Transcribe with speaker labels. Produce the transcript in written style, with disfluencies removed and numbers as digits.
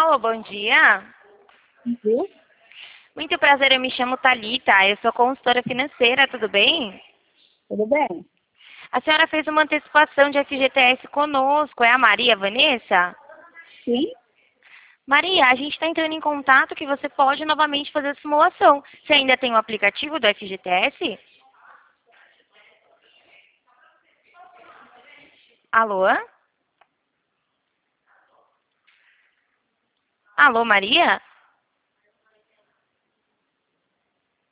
Speaker 1: Alô, bom dia.
Speaker 2: Viu?
Speaker 1: Muito prazer, eu me chamo Thalita, eu sou consultora financeira, tudo bem?
Speaker 2: Tudo bem?
Speaker 1: A senhora fez uma antecipação de FGTS conosco, é a Maria Vanessa?
Speaker 2: Sim?
Speaker 1: Maria, a gente está entrando em contato que você pode novamente fazer a simulação. Você ainda tem o aplicativo do FGTS? Alô? Alô, Maria?